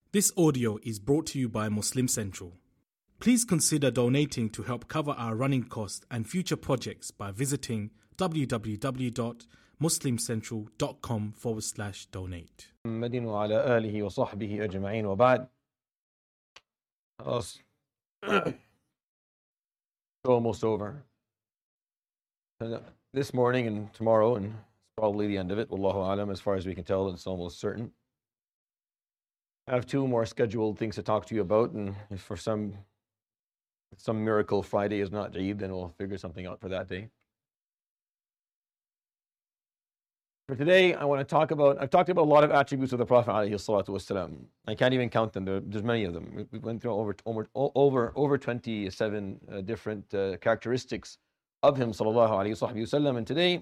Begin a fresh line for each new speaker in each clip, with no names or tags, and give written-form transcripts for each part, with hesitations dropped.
This audio is brought to you by Muslim Central. Please consider donating to help cover our running costs and future projects by visiting www.muslimcentral.com/donate.
محمد وعلى آله وصحبه أجمعين وبعد. خلاص. Almost over. This morning and tomorrow, and it's probably the end of it. Wallahu alam, as far as we can tell, it's almost certain. I have two more scheduled things to talk to you about, and if for some miracle Friday is not Eid, then we'll figure something out for that day. For today, I want to talk about, I've talked about a lot of attributes of the Prophet ﷺ. I can't even count them. There's many of them. We went through over 27 different characteristics of him, sallallahu alaihi wasallam. And today,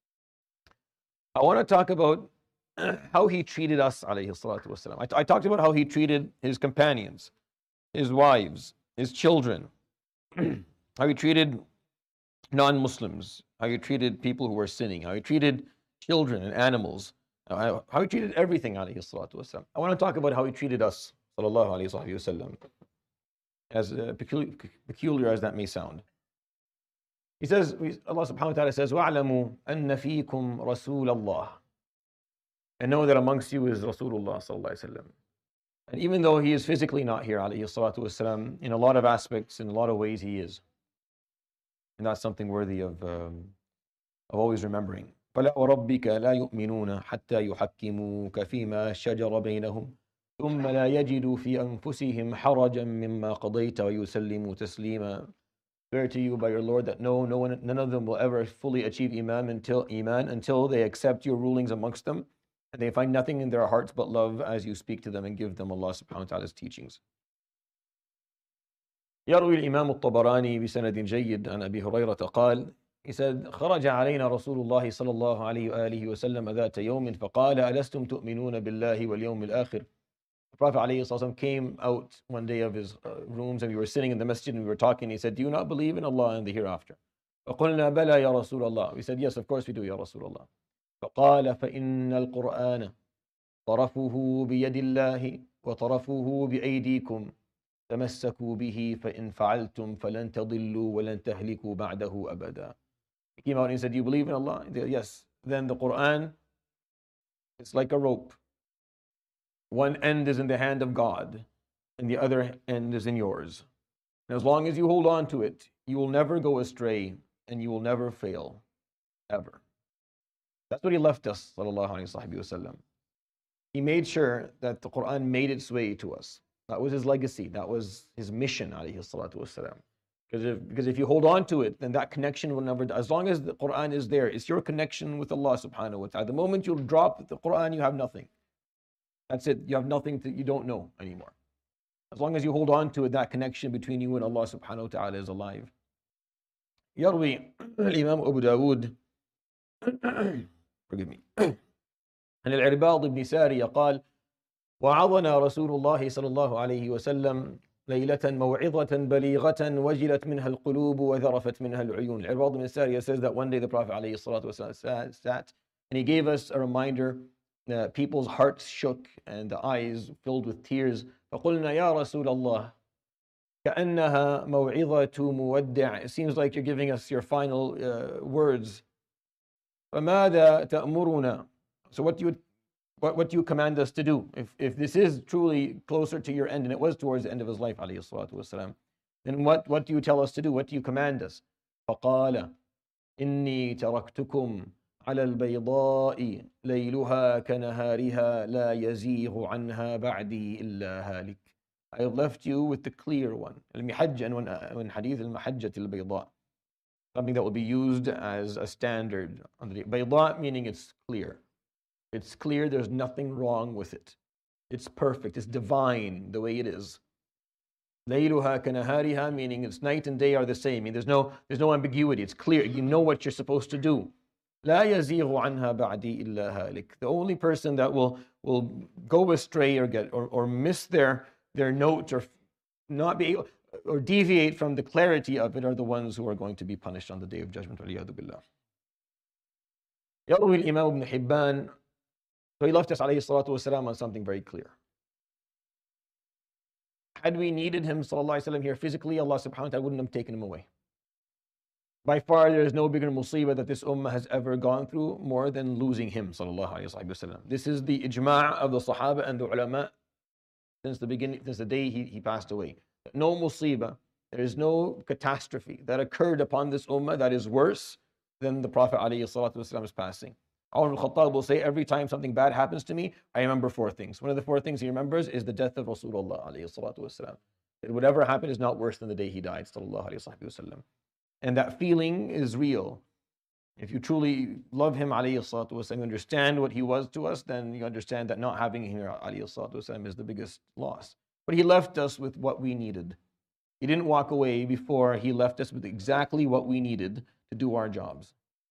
I want to talk about how he treated us, alayhi salatu wasalam. I talked about how he treated his companions, his wives, his children, how he treated non-Muslims, how he treated people who were sinning, how he treated children and animals, how he treated everything, alayhi salatu wasalam. I want to talk about how he treated us, sallallahu alayhi wasallam, as peculiar as that may sound. He says, Allah subhanahu wa ta'ala says, وَاعْلَمُوا أَنَّ فِيكُمْ رَسُولَ اللَّهِ. And know that amongst you is Rasulullah sallallahu alayhi wasallam. And even though he is physically not here, alayhi salatu wasalam, in a lot of aspects, in a lot of ways he is. And that's something worthy of always remembering. فَلَا وَرَبِّكَ لَا يُؤْمِنُونَ حَتَّى يُحَكِّمُوكَ فِيمَا شَجَرَ بَيْنَهُمْ ثُمَّ لَا يَجِدُوا فِي أَنفُسِهِمْ حَرَجًا مِمَّا قَضَيْتَ وَيُسَلِّمُوا تَسْلِيمًا. Swear to you by your Lord that none of them will ever fully achieve iman until they accept your rulings amongst them, and they find nothing in their hearts but love as you speak to them and give them Allah subhanahu wa ta'ala's teachings. يروي الإمام الطبراني بسند جيد عن أبي هريرة قال, he said, خرج علينا رسول الله صلى الله عليه وآله وسلم ذات يوم فقال ألستم تؤمنون بالله واليوم الآخر. The Prophet ﷺ came out one day of his rooms, and we were sitting in the masjid and we were talking. He said, do you not believe in Allah and the hereafter? فقلنا بلى يا رسول الله. We said, yes, of course we do, يا رسول الله. فقال فإن القرآن طرفه بيد الله وطرفه بأيديكم تمسكوا به فإن فعلتم فلن تضلوا ولن تهلكوا بعده أبدا. He came out and he said, do you believe in Allah? He said, yes. Then the Quran, it's like a rope. One end is in the hand of God, and the other end is in yours. And as long as you hold on to it, you will never go astray, and you will never fail, ever. That's what he left us, sallallahu alayhi wasallam. He made sure that the Quran made its way to us. That was his legacy. That was his mission, alayhi salatu wasalam. Because if you hold on to it, then that connection will never die. As long as the Quran is there, it's your connection with Allah subhanahu wa ta'ala. The moment you drop the Quran, you have nothing. That's it. You have nothing that you don't know anymore. As long as you hold on to it, that connection between you and Allah subhanahu wa ta'ala is alive. يروي الإمام أبو داود forgive me عن العرباض بن سارية قال وعظنا رسول الله صلى الله عليه وسلم ليلة موعظة بليغة وجلت منها القلوب وذرفت منها العيون. العرباض بن سارية says that one day the Prophet عليه الصلاة والسلام sat and he gave us a reminder. People's hearts shook and the eyes filled with tears. فقلنا يا رسول الله كأنها موعظة مودع. It seems like you're giving us your final words. فماذا تأمرنا? So what do you command us to do? If this is truly closer to your end, and it was towards the end of his life, عليه الصلاة والسلام, then what do you tell us to do? What do you command us? فقال إني تركتكم على البيضاء ليلها كنهارها لا يزيغ عنها بعدي إلا هالك. I have left you with the clear one. المحجة when hadith المحجة البيضاء, something that will be used as a standard. بيضاء meaning it's clear. It's clear, there's nothing wrong with it. It's perfect, it's divine the way it is. ليلها كنهارها meaning it's night and day are the same. I mean, there's no ambiguity. It's clear. You know what you're supposed to do. لا يزيغ عنها بعدي إلا هالك. The only person that will go astray or miss their note or not be able, or deviate from the clarity of it are the ones who are going to be punished on the day of judgment. والعياذ بالله. يروي الإمام ابن حبان. So he left us عليه الصلاة والسلام on something very clear. Had we needed him, sallallahu alaihi wasallam, here physically, Allah subhanahu wa ta'ala wouldn't have taken him away. By far, there is no bigger musibah that this ummah has ever gone through more than losing him, sallallahu alaihi wasallam. This is the ijma' of the Sahaba and the ulama since the beginning, since the day he passed away. No musibah, there is no catastrophe that occurred upon this ummah that is worse than the Prophet alayhi salatu wasallam's passing. Umar al-Khattab will say, every time something bad happens to me, I remember four things. One of the four things he remembers is the death of Rasulullah alayhi salatu wasallam. That whatever happened is not worse than the day he died, sallallahu alayhi wasallam. And that feeling is real. If you truly love him, alayhi salatu wasallam, understand what he was to us, then you understand that not having him here, alayhi salatu wasallam, is the biggest loss. But he left us with what we needed. He didn't walk away before he left us with exactly what we needed to do our jobs.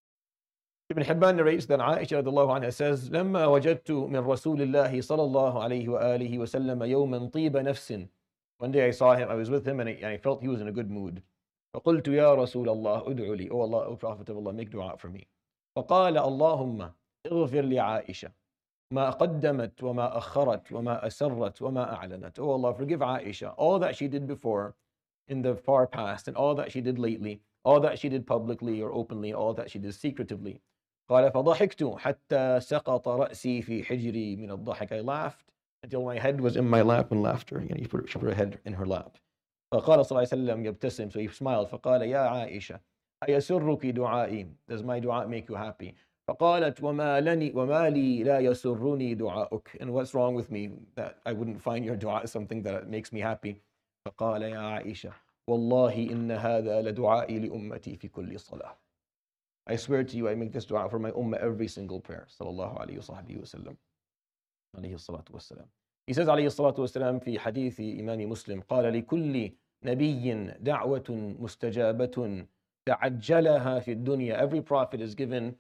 Ibn Hibban narrates that Aisha radiallahu anha says, لما وجدت من رسول الله صلى الله عليه وآله وسلم يوما طيب نفس. One day I saw him, I was with him, and I felt he was in a good mood. فقلت يا رسول الله ادعو لي. Oh Allah, O Prophet of Allah, make dua for me. فقال اللهم اغفر لعائشة ما قدمت وما أخرت وما أسرت وما أعلنت. Oh Allah, forgive Aisha all that she did before in the far past, and all that she did lately, all that she did publicly or openly, all that she did secretively. قال فضحكت حتى سقط رأسي في حجري من الضحك. I laughed until my head was in my lap in laughter. She put her head in her lap. فقال صلى الله عليه وسلم يبتسم, so he smiled. فقال يا عائشة أيسرك دعائي? Does my dua make you happy? فقالت وما لي لا يسرني دعاؤك. And what's wrong with me that I wouldn't find your dua something that makes me happy? فقال يا عائشة والله إن هذا لدعائي لأمتي في كل صلاة. I swear to you, I make this dua for my ummah every single prayer. Sallallahu alayhi wa sallam. Alayhi salatu wassalam. He says alayhi salatu wassalam في حديث إمام مسلم قال لكل نبي دعوة مستجابة تعجلها في الدنيا. Every prophet is given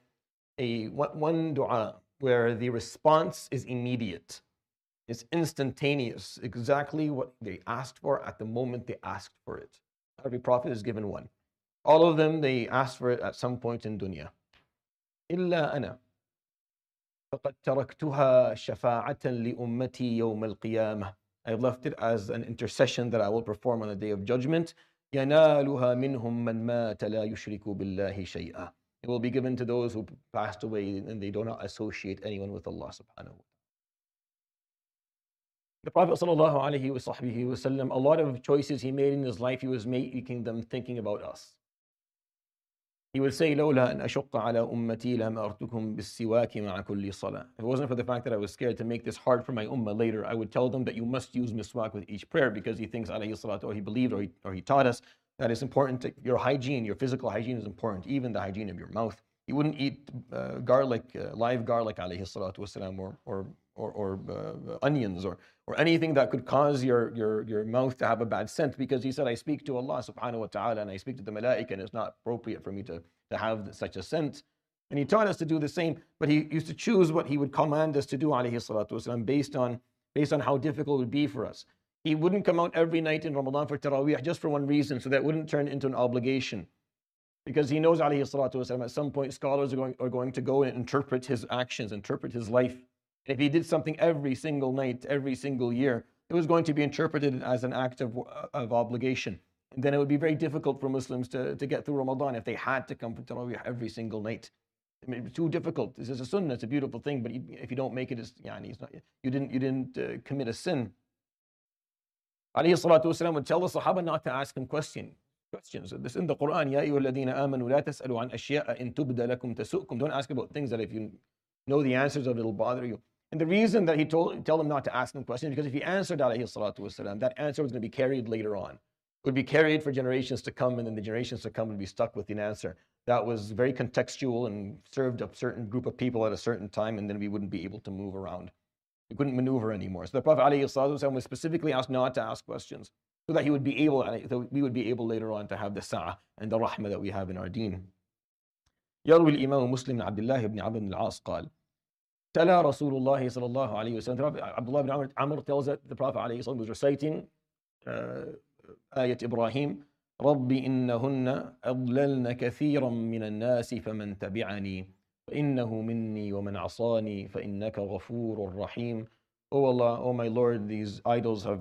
one dua where the response is immediate. It's instantaneous, exactly what they asked for at the moment they asked for it. Every prophet is given one. All of them, they asked for it at some point in dunya. إلا أنا فقد تركتها شفاعة لأمتي يوم القيامة. I've left it as an intercession that I will perform on the day of judgment. ينالها منهم من مات لا يشرك بالله شيئا. It will be given to those who passed away and they do not associate anyone with Allah subhanahu wa ta'ala. The Prophet sallallahu alaihi wasallam, a lot of choices he made in his life, he was making them thinking about us. He would say, لولا أن أشق على أمتي لأمرتكم بالسواك مع كل صلاة. If it wasn't for the fact that I was scared to make this hard for my ummah later, I would tell them that you must use miswak with each prayer, because he thinks alayhi salatu, or he believed, or he taught us that it's important to, your hygiene, your physical hygiene is important, even the hygiene of your mouth. He wouldn't eat garlic, live garlic alayhi salatu wasalam, or onions, or anything that could cause your mouth to have a bad scent, because he said, I speak to Allah subhanahu wa ta'ala and I speak to the malaika, and it's not appropriate for me to have such a scent. And he taught us to do the same, but he used to choose what he would command us to do alayhi salatu wasalam based on how difficult it would be for us. He wouldn't come out every night in Ramadan for Taraweeh just for one reason, so that wouldn't turn into an obligation. Because he knows alayhi salatu wasalam, at some point scholars are going to go and interpret his actions, interpret his life. And if he did something every single night, every single year, it was going to be interpreted as an act of obligation. And then it would be very difficult for Muslims to get through Ramadan if they had to come for Taraweeh every single night. I mean, it's too difficult. This is a sunnah, it's a beautiful thing, but if you don't make it, it's not, you didn't commit a sin. Alayhi salatu wasalam would tell the Sahaba not to ask him questions. This in the Quran, يا أيها الذين آمنوا لا تسألوا عن أشياء إن تبد لكم تسؤكم. Don't ask about things that if you know the answers of it, it'll bother you. And the reason that he tell them not to ask them questions, because if he answered alayhi salatu wasalam, that answer was going to be carried later on. It would be carried for generations to come, and then the generations to come would be stuck with the answer. That was very contextual and served a certain group of people at a certain time, and then we wouldn't be able to move around. We couldn't maneuver anymore. So the Prophet alayhi salatu wasalam was specifically asked not to ask questions, so that we would be able later on to have the sa'ah and the rahmah that we have in our deen. يروي الإمام مسلم عبد الله بن عمرو بن العاص قال تلا رسول الله صلى الله عليه وسلم. Abdullah ibn Amr tells that the Prophet عليه الصلاة was reciting آية إبراهيم رب إنهن أضللن كثيرا من الناس فمن تبعني فإنه مني ومن عصاني فإنك غفور رحيم. Oh Allah, oh my Lord, these idols have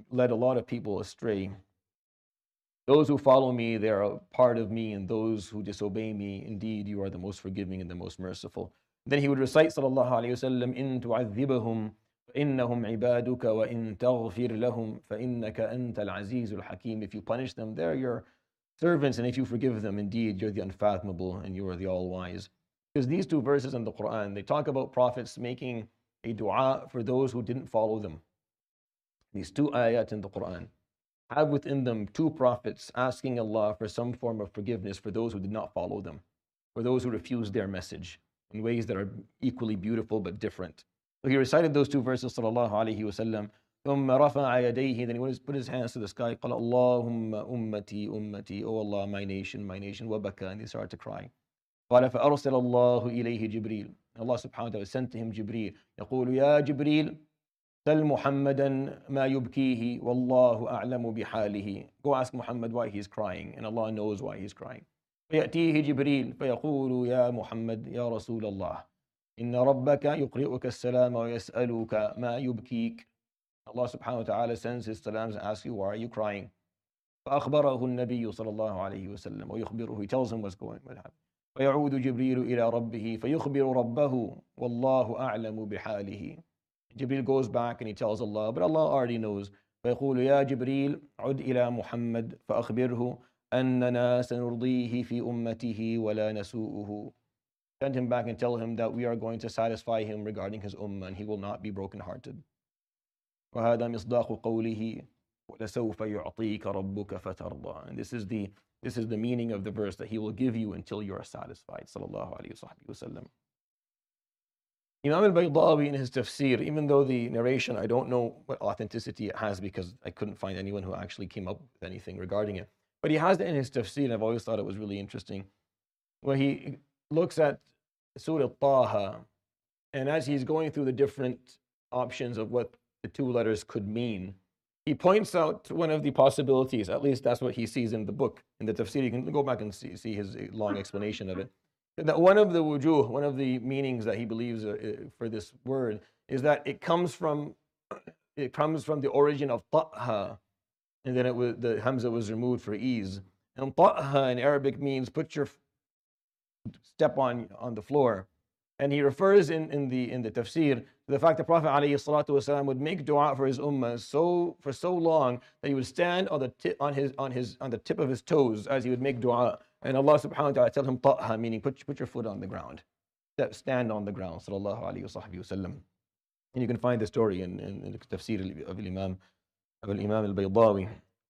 led a lot of people astray. Those who follow me, they are a part of me, and those who disobey me, indeed, you are the most forgiving and the most merciful. Then he would recite, sallallahu alayhi wasallam, إن تعذبهم فإنهم عبادك وإن تغفر لهم فإنك أنت العزيز الحكيم. If you punish them, they're your servants, and if you forgive them, indeed, you're the unfathomable and you are the all-wise. Because these two verses in the Quran, they talk about prophets making a dua for those who didn't follow them. These two ayat in the Quran have within them two prophets asking Allah for some form of forgiveness for those who did not follow them, for those who refused their message in ways that are equally beautiful but different. So he recited those two verses, sallallahu alayhi wasallam. ثم رفع يديه, then he put his hands to the sky. قال اللهم أمتي أمتي, oh Allah, my nation, وبكى, and he started to cry. قال فأرسل الله إليه جبريل. Allah subhanahu wa ta'ala sent to him Jibreel. يقول يا جبريل سل محمدا ما يبكيه والله أعلم بحاله. Go ask Muhammad why he's crying, and Allah knows why he's crying. فيأتيه جبريل فيقول يا محمد يا رسول الله إن ربك يقرئك السلام ويسألك ما يبكيك. Allah subhanahu wa ta'ala sends his salams and asks you, why are you crying? فأخبره النبي صلى الله عليه وسلم ويخبره, he tells him what's going on. فيعود جبريل إلى ربه فيخبر ربه والله أعلم بحاله. Jibreel goes back and he tells Allah, but Allah already knows. فيقول يا جبريل عد إلى محمد فأخبره أننا سنرضيه في أمته ولا نسوءه. Send him back and tell him that we are going to satisfy him regarding his ummah and he will not be brokenhearted. وهذا مصداق قوله وَلَسَوْفَ يُعْطِيكَ رَبُّكَ فَتَرْضَى. And this is the meaning of the verse, that he will give you until you are satisfied. Sallallahu alayhi wa sallam. Imam al-Baydawi in his tafsir, even though the narration, I don't know what authenticity it has because I couldn't find anyone who actually came up with anything regarding it, but he has it in his tafsir, and I've always thought it was really interesting, where he looks at Surah Taha, and as he's going through the different options of what the two letters could mean, he points out one of the possibilities. At least that's what he sees in the book, in the tafsir. You can go back and see his long explanation of it. That one of the wujuh, one of the meanings that he believes for this word is that it comes from the origin of ta'ha, and then the hamza was removed for ease. And ta'ha in Arabic means put your step on the floor. And he refers in the tafsir to the fact that Prophet ﷺ would make dua for his ummah for so long that he would stand on the tip of his toes as he would make dua. And Allah subhanahu wa ta'ala tell him ta'ha, meaning put your foot on the ground. Stand on the ground. Sallallahu alayhi wa sallam. And you can find the story in the tafsir of Imam al-Baydawi.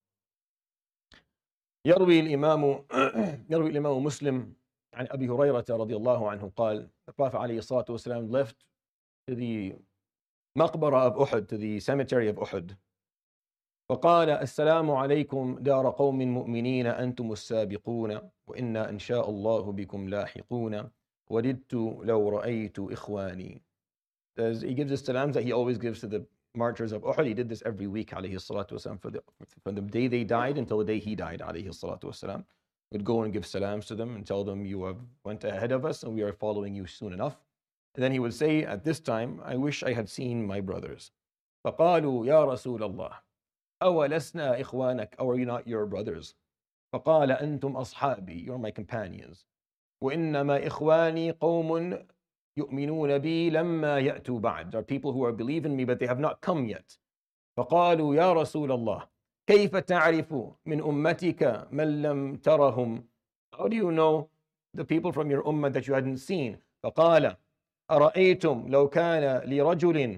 يروي الإمام مسلم عن أبي هريرة رضي الله عنه قال, the Prophet عليه الصلاة والسلام left to the مقبرة of Uhud, to the cemetery of Uhud. فقال السلام عليكم دار قوم مؤمنين أنتم السابقون وإنا إن شاء الله بكم لاحقون وددت لو رأيت إخواني. He gives the salams that he always gives to the martyrs of Uhud. He did this every week عليه الصلاة والسلام, from the day they died until the day he died عليه الصلاة والسلام. Would go and give salams to them and tell them, you have went ahead of us and we are following you soon enough. And then he would say, at this time, I wish I had seen my brothers. فقالوا يا رسول الله أولسنا إخوانك, or are you not your brothers? فقال أنتم أصحابي, you're my companions. وإنما إخواني قوم يؤمنون بي لما يأتوا بعد. There are people who are believing me but they have not come yet. فقالوا يا رسول الله كيف تعرف من أمتك من لم ترهم? How do you know the people from your ummah that you hadn't seen? فقال أرأيتم لو كان لرجل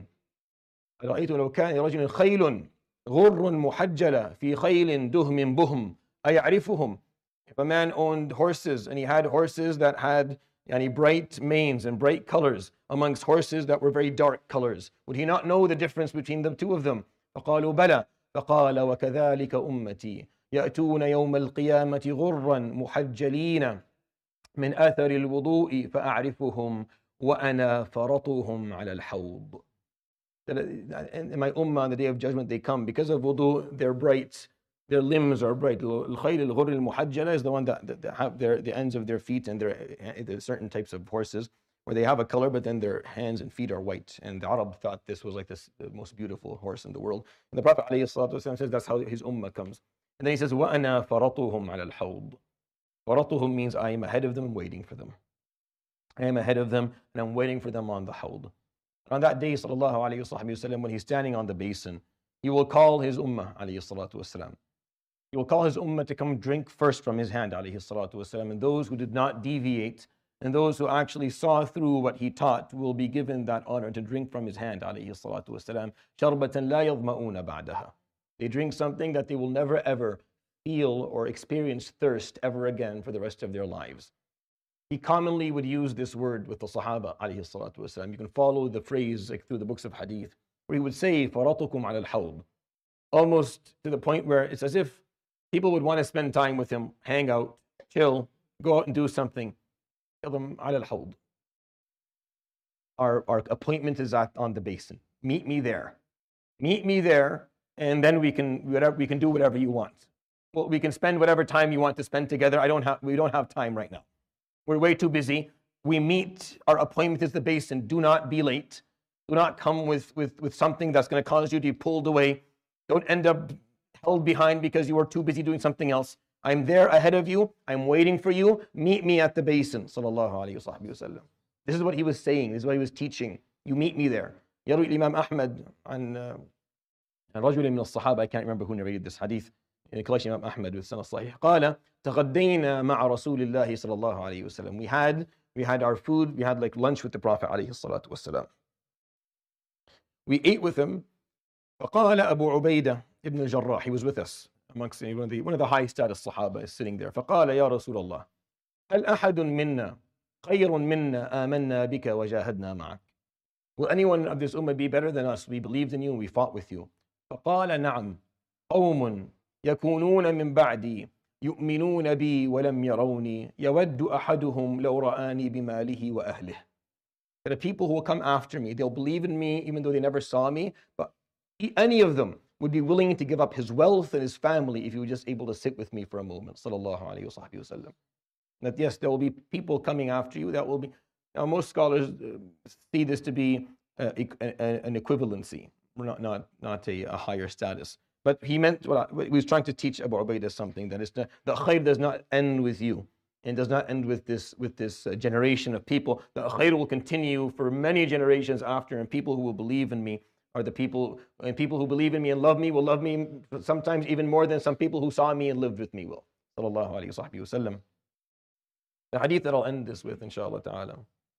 خيل غر محجلة في خيل دهم بهم أيعرفهم? If a man owned horses and he had horses that had bright manes and bright colors amongst horses that were very dark colors, would he not know the difference between the two of them? فقالوا بلى. فقال وكذلك أمتي يأتون يوم القيامة غرا محجلين من أثر الوضوء فأعرفهم وأنا فرطهم على الحوض. In my ummah on the day of judgment they come because of wudu, they're bright, their limbs are bright. الخيل الغر المحجلة is the one that have the ends of their feet and their certain types of horses where they have a color, but then their hands and feet are white. And the Arab thought this was like the most beautiful horse in the world. And the Prophet ﷺ says that's how his ummah comes. And then he says, وَأَنَا فَرَطُهُمْ عَلَى الْحَوْضِ. فَرَطُهُمْ means I am ahead of them and waiting for them. I am ahead of them and I'm waiting for them on the hawd. On that day, sallallahu alayhi wasallam, when he's standing on the basin, he will call his ummah, alayhi salatu wasalam. He will call his ummah to come drink first from his hand, alayhi salatu wasalam. And those who did not deviate and those who actually saw through what he taught will be given that honor to drink from his hand, alayhi salatu wasalam. شَرْبَةً لَا يَظْمَؤُونَ بَعْدَهَا. They drink something that they will never ever feel or experience thirst ever again for the rest of their lives. He commonly would use this word with the Sahaba, alayhi salatu wasalam. You can follow the phrase like through the books of hadith, where he would say, فَرَطُكُمْ عَلَى الْحَوْضِ, almost to the point where it's as if people would want to spend time with him, hang out, chill, go out and do something. Tell them, عَلَى الْحَوْضِ. Our appointment is on the basin. Meet me there. Meet me there, and then we can do whatever you want. Well, we can spend whatever time you want to spend together. We don't have time right now. We're way too busy. We meet, our appointment is the basin. Do not be late. Do not come with something that's going to cause you to be pulled away. Don't end up held behind because you are too busy doing something else. I'm there ahead of you. I'm waiting for you. Meet me at the basin. Sallallahu alayhi wa sallam. This is what he was saying. This is what he was teaching. You meet me there. يروي الإمام أحمد عن رجل من الصحابة, I can't remember who narrated this hadith, in the collection of Imam Ahmad with Sanad Sahih. قال تغدينا مع رسول الله صلى الله عليه وسلم. We had our food, we had like lunch with the Prophet عليه الصلاة والسلام. We ate with him. فقال أبو عبيدة ibn al-Jarrah, he was with us, amongst one of the high status Sahaba is sitting there. فقال يا رسول الله هل أحد منا خير منا آمنا بك وجاهدنا معك. Will anyone of this ummah be better than us? We believed in you and we fought with you. فقال نعم قوم يكونون من بعدي يؤمنون بي ولم يروني يود أحدهم لو رآني بماله وأهله. There are people who will come after me. They'll believe in me even though they never saw me. But any of them would be willing to give up his wealth and his family if he was just able to sit with me for a moment. Sallallahu alayhi wa sallam. That yes, there will be people coming after you. That will be. Now, most scholars see this to be an equivalency, not a higher status. But he meant, he was trying to teach Abu Ubaidah something, that is the khair does not end with you and does not end with this generation of people. The khair will continue for many generations after, and people who will believe in me are the people, and people who believe in me and love me will love me sometimes even more than some people who saw me and lived with me will. Sallallahu alayhi wa sallam. The hadith that I'll end this with, inshallah ta'ala,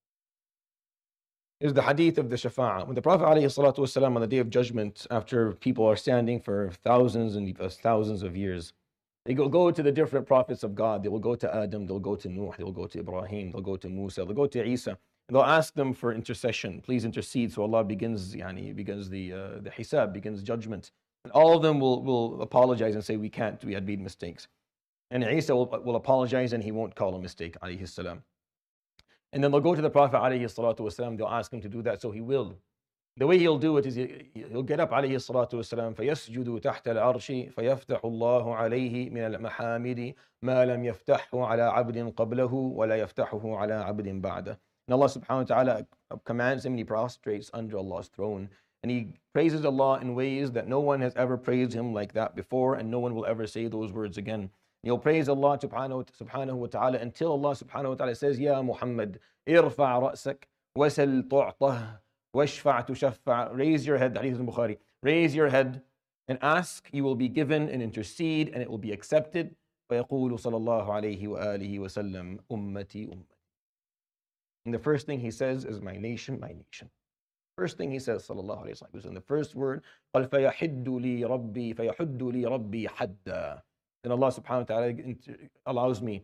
is the hadith of the shafa'ah. When the Prophet ﷺ on the day of judgment, after people are standing for thousands and thousands of years, they go to the different prophets of God. They will go to Adam, they'll go to Nuh, they'll go to Ibrahim, they'll go to Musa, they'll go to Isa, and they'll ask them for intercession. Please intercede. So Allah begins the hisab, begins judgment. And all of them will apologize and say, we can't, we had made mistakes. And Isa will apologize and he won't call a mistake, alayhi salam. And then they'll go to the Prophet alayhi salatu wasalam, they'll ask him to do that, so he will. The way he'll do it is he'll get up alayhi salatu wasalam, فَيَسْجُدُ تَحْتَ الْعَرْشِ فَيَفْتَحُ اللَّهُ عَلَيْهِ مِنَ الْمَحَامِدِ مَا لَمْ يَفْتَحْهُ عَلَى عَبْدٍ قَبْلَهُ وَلَا يَفْتَحُهُ عَلَى عَبْدٍ بَعْدَهُ. And Allah subhanahu wa ta'ala commands him and he prostrates under Allah's throne. And he praises Allah in ways that no one has ever praised him like that before, and no one will ever say those words again. You'll praise Allah subhanahu wa ta'ala until Allah subhanahu wa ta'ala says, Ya Muhammad, irfa' ra'sak, wasal tu'tah, washfa' tushaffa'. Raise your head, hadith al-Bukhari. Raise your head and ask, you will be given, and intercede, and it will be accepted. فَيَقُولُ صَلَى اللَّهُ عَلَيْهِ وَآلِهِ وَسَلَّمْ أُمَّتِي أُمَّتِي. And the first thing he says is, my nation, my nation. First thing he says, sallallahu alayhi wa sallam, the first word, قَالْ فَيَحِدُّ لِي رَبِّي حَدًّا. Then Allah subhanahu wa ta'ala allows me,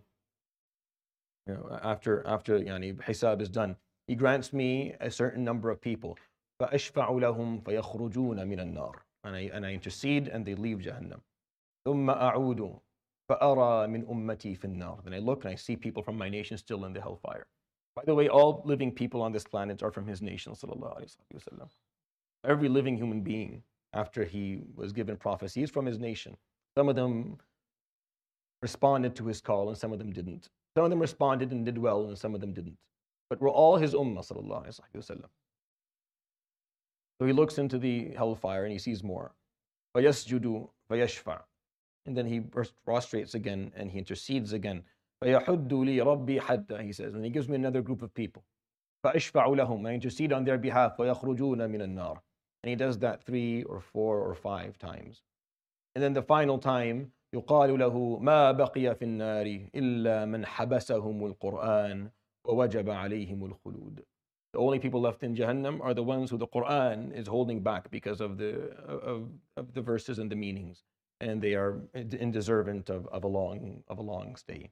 after hisab is done, He grants me a certain number of people. فَأَشْفَعُ لَهُمْ فَيَخْرُجُونَ مِنَ النَّارِ. And I intercede and they leave Jahannam. ثُمَّ أَعُودُ فَأَرَى مِنْ أُمَّتِي فِي النَّارِ. Then I look and I see people from my nation still in the hellfire. By the way, all living people on this planet are from his nation, sallallahu alayhi wa sallam. Every living human being, after he was given prophecy, is from his nation. Some of them responded to his call and some of them didn't. Some of them responded and did well and some of them didn't. but we're all his ummah, sallallahu alayhi wa sallam. So he looks into the hellfire and he sees more. فَيَسْجُدُ فَيَشْفَعُ. And then he prostrates again and he intercedes again. فَيَحُدُّ لِي رَبِّي حَدًّا, he says. And he gives me another group of people. فَأَشْفَعُ لَهُمْ, I intercede on their behalf. فَيَخْرُجُونَ مِنَ النَّارِ. And he does that 3 or 4 or 5 times. And then the final time, يقال له ما بقي في النار إلا من حبسهم القرآن ووجب عليهم الخلود. The only people left in Jahannam are the ones who the Quran is holding back because of the verses and the meanings, and they are indeserving of a long stay.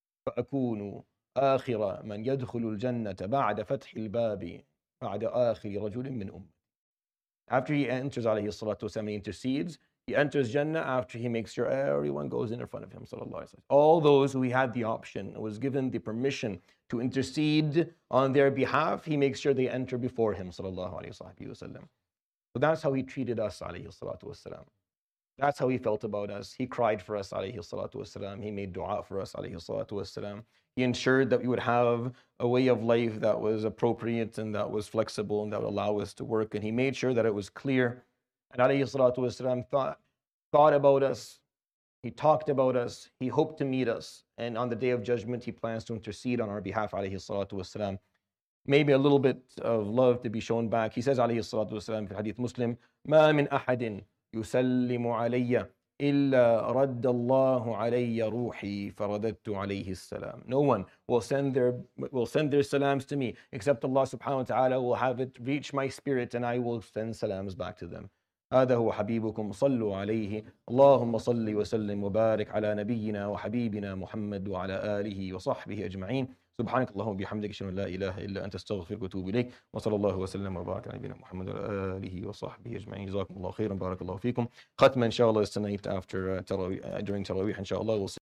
فأكون آخر من يدخل الجنة بعد فتح الباب بعد آخر رجل من أمة. After he enters, alayhi salatu wasalam, he intercedes. He enters Jannah after he makes sure everyone goes in front of him, sallallahu alaihi wasallam. All those who he had the option, was given the permission to intercede on their behalf, he makes sure they enter before him, sallallahu alaihi wasallam. So that's how he treated us, alayhi salatu wasalam. That's how he felt about us. He cried for us, alayhi salatu wasalam. He made dua for us, alayhi salatu wasalam. He ensured that we would have a way of life that was appropriate and that was flexible and that would allow us to work. And he made sure that it was clear. And alayhi salatu wasalam thought about us. He talked about us. He hoped to meet us. And on the day of judgment, he plans to intercede on our behalf, alayhi salatu wasalam. Maybe a little bit of love to be shown back. He says, alayhi salatu wasalam, في hadith Muslim, ما من أحد يسلم علي إلا رد الله علي روحي فرددت عليه السلام. No one will send their salams to me except Allah subhanahu wa ta'ala will have it reach my spirit and I will send salams back to them. هذا هو حبيبكم صلوا عليه اللهم صل وسلم وبارك على نبينا وحبيبنا محمد وعلى آله وصحبه أجمعين. سبحانك اللهم وبحمدك أشهد أن لا إله إلا أنت أستغفرك وأتوب إليك وصلى الله وسلم وبارك على نبينا محمد وعلى آله وصحبه أجمعين. جزاكم الله خيرا بارك الله فيكم. ختمة إن شاء الله is tonight after during Taraweeh إن شاء الله.